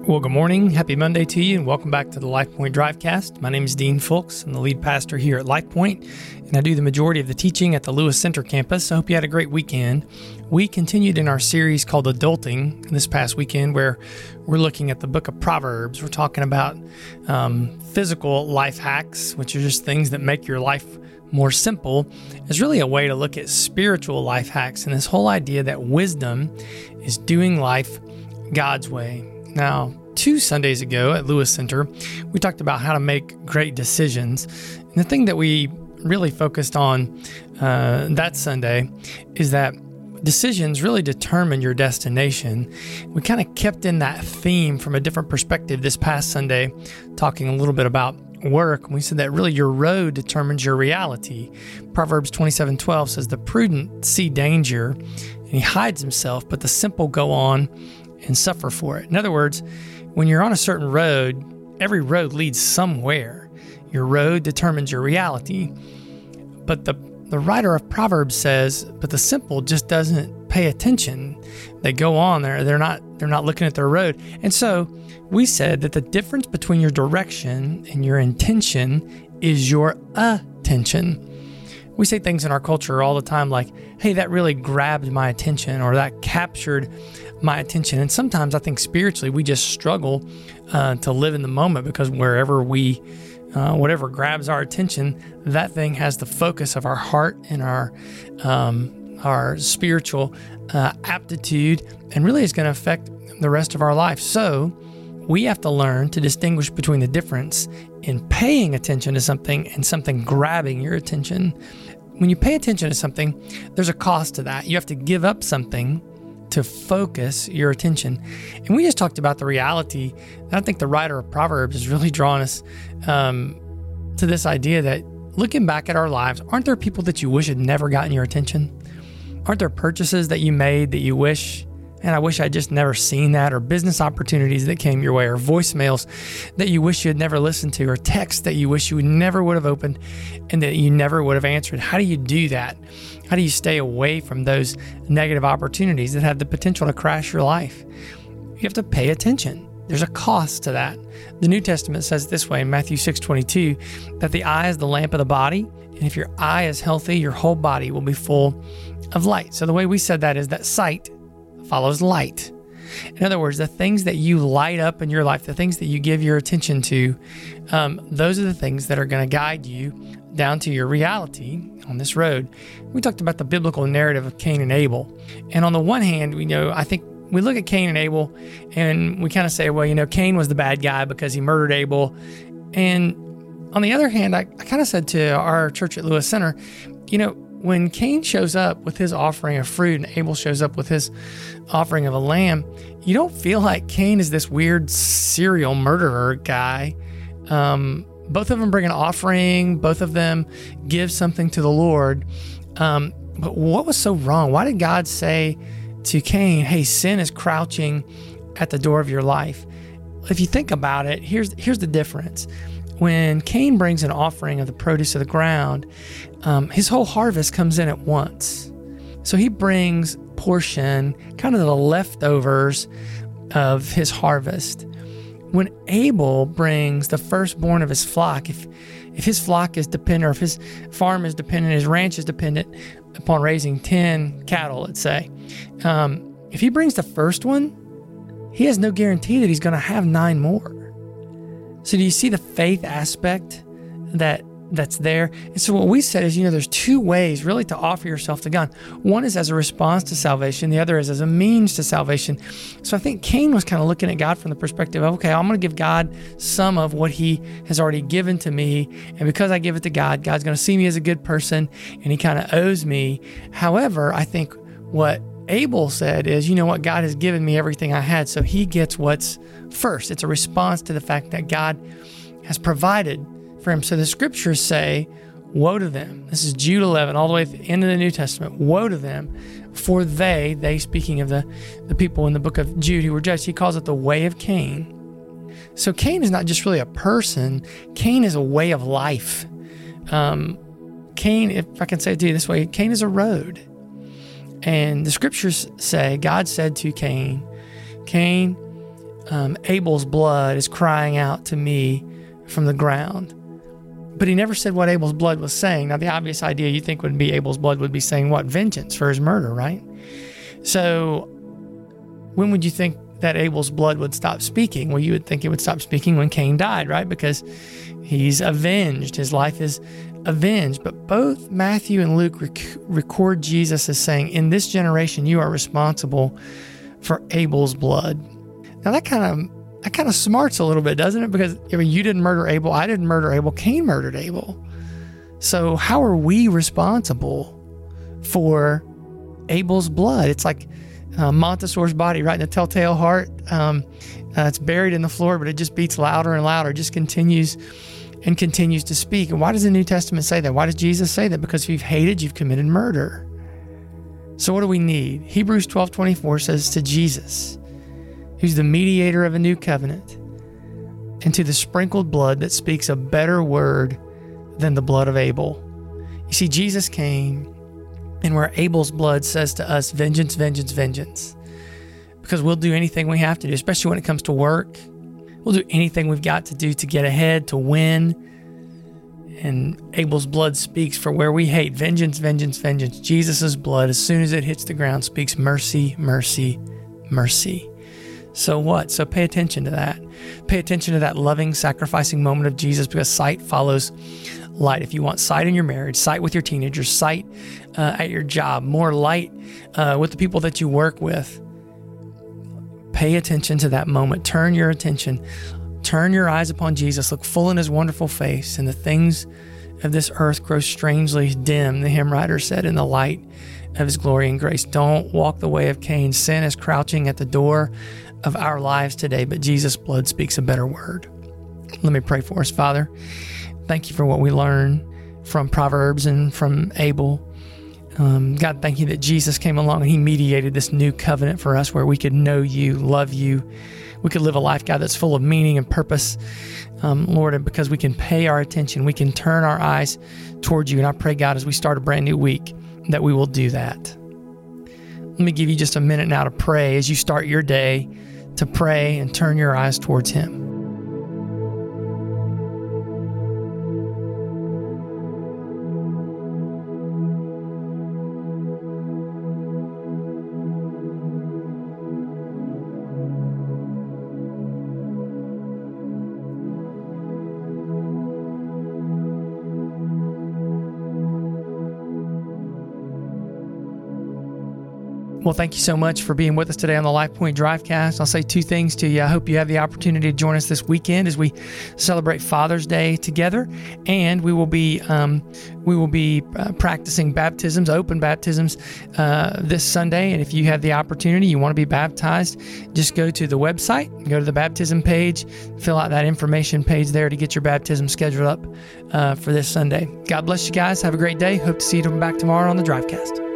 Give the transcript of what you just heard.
Well, good morning. Happy Monday to you, and welcome back to the LifePoint Drivecast. My name is Dean Fulks. I'm the lead pastor here at LifePoint, and I do the majority of the teaching at the Lewis Center campus. I hope you had a great weekend. We continued in our series called Adulting this past weekend, where we're looking at the book of Proverbs. We're talking about physical life hacks, which are just things that make your life more simple. It's really a way to look at spiritual life hacks and this whole idea that wisdom is doing life God's way. Now, 2 Sundays ago at Lewis Center, we talked about how to make great decisions. And the thing that we really focused on that Sunday is that decisions really determine your destination. We kind of kept in that theme from a different perspective this past Sunday, talking a little bit about work. We said that really your road determines your reality. Proverbs 27:12 says, "The prudent see danger, and he hides himself, but the simple go on and suffer for it." In other words, when you're on a certain road, every road leads somewhere. Your road determines your reality. But the writer of Proverbs says, but the simple just doesn't pay attention. They go on there. They're not looking at their road. And so we said that the difference between your direction and your intention is your attention. We say things in our culture all the time like, hey, that really grabbed my attention, or that captured my attention. And sometimes I think spiritually we just struggle to live in the moment, because wherever whatever grabs our attention, that thing has the focus of our heart and our spiritual aptitude, and really is going to affect the rest of our life. So we have to learn to distinguish between the difference in paying attention to something and something grabbing your attention. When you pay attention to something, there's a cost to that. You have to give up something to focus your attention. And we just talked about the reality. And I think the writer of Proverbs is really drawing us to this idea that looking back at our lives, aren't there people that you wish had never gotten your attention? Aren't there purchases that you made that you wish, and I wish I'd just never seen that, or business opportunities that came your way, or voicemails that you wish you had never listened to, or texts that you wish you never would have opened and that you never would have answered? How do you do that? How do you stay away from those negative opportunities that have the potential to crash your life? You have to pay attention. There's a cost to that. The New Testament says it this way in Matthew 6:22, that the eye is the lamp of the body, and if your eye is healthy, your whole body will be full of light. So the way we said that is that sight follows light. In other words, the things that you light up in your life, the things that you give your attention to, those are the things that are going to guide you down to your reality on this road. We talked about the biblical narrative of Cain and Abel. And on the one hand, I think we look at Cain and Abel and we kind of say, well, Cain was the bad guy because he murdered Abel. And on the other hand, I kind of said to our church at Lewis Center, when Cain shows up with his offering of fruit and Abel shows up with his offering of a lamb, you don't feel like Cain is this weird serial murderer guy. Both of them bring an offering. Both of them give something to the Lord. But what was so wrong? Why did God say to Cain, hey, sin is crouching at the door of your life? If you think about it, here's the difference. When Cain brings an offering of the produce of the ground, his whole harvest comes in at once. So he brings portion, kind of the leftovers of his harvest. When Abel brings the firstborn of his flock, if his flock is dependent, or if his farm is dependent, his ranch is dependent upon raising 10 cattle, let's say, if he brings the first one, he has no guarantee that he's going to have 9 more. So do you see the faith aspect that's there? And so what we said is, there's 2 ways really to offer yourself to God. One is as a response to salvation. The other is as a means to salvation. So I think Cain was kind of looking at God from the perspective of, okay, I'm going to give God some of what he has already given to me. And because I give it to God, God's going to see me as a good person and he kind of owes me. However, I think what Abel said is, God has given me everything I had, so he gets what's first. It's a response to the fact that God has provided for him. So the scriptures say, woe to them. This is Jude 11, all the way to the end of the New Testament. Woe to them, for they speaking of the people in the book of Jude who were judged, he calls it the way of Cain. So Cain is not just really a person. Cain is a way of life. Cain, if I can say it to you this way, Cain is a road. And the scriptures say, God said to Cain, Abel's blood is crying out to me from the ground. But he never said what Abel's blood was saying. Now, the obvious idea you think would be Abel's blood would be saying what? Vengeance for his murder, right? So when would you think that Abel's blood would stop speaking? Well, you would think it would stop speaking when Cain died, right? Because he's avenged. His life is avenged. But both Matthew and Luke record Jesus as saying, in this generation, you are responsible for Abel's blood. Now, that kind of smarts a little bit, doesn't it? Because you didn't murder Abel, I didn't murder Abel, Cain murdered Abel. So how are we responsible for Abel's blood? It's like Montessor's body, right in the telltale heart. It's buried in the floor, but it just beats louder and louder. It just continues and continues to speak. And why does the New Testament say that? Why does Jesus say that? Because if you've hated, you've committed murder. So what do we need? Hebrews 12:24 says to Jesus, who's the mediator of a new covenant, and to the sprinkled blood that speaks a better word than the blood of Abel. You see, Jesus came, and where Abel's blood says to us, vengeance, vengeance, vengeance. Because we'll do anything we have to do, especially when it comes to work. We'll do anything we've got to do to get ahead, to win. And Abel's blood speaks for where we hate. Vengeance, vengeance, vengeance. Jesus' blood, as soon as it hits the ground, speaks mercy, mercy, mercy. So what? So pay attention to that. Pay attention to that loving, sacrificing moment of Jesus, because sight follows light. If you want sight in your marriage, sight with your teenagers, sight at your job, more light with the people that you work with, pay attention to that moment. Turn your attention. Turn your eyes upon Jesus. Look full in his wonderful face, and the things of this earth grow strangely dim, the hymn writer said, in the light of his glory and grace. Don't walk the way of Cain. Sin is crouching at the door of our lives today, but Jesus' blood speaks a better word. Let me pray for us. Father, thank you for what we learn from Proverbs and from Abel. God, thank you that Jesus came along and he mediated this new covenant for us where we could know you, love you. We could live a life, God, that's full of meaning and purpose, Lord, and because we can pay our attention, we can turn our eyes towards you. And I pray, God, as we start a brand new week, that we will do that. Let me give you just a minute now to pray as you start your day, to pray and turn your eyes towards him. Well, thank you so much for being with us today on the LifePoint Drivecast. I'll say two things to you. I hope you have the opportunity to join us this weekend as we celebrate Father's Day together, and we will be practicing baptisms, open baptisms, this Sunday. And if you have the opportunity, you want to be baptized, just go to the website, go to the baptism page, fill out that information page there to get your baptism scheduled up for this Sunday. God bless you guys. Have a great day. Hope to see you back tomorrow on the Drivecast.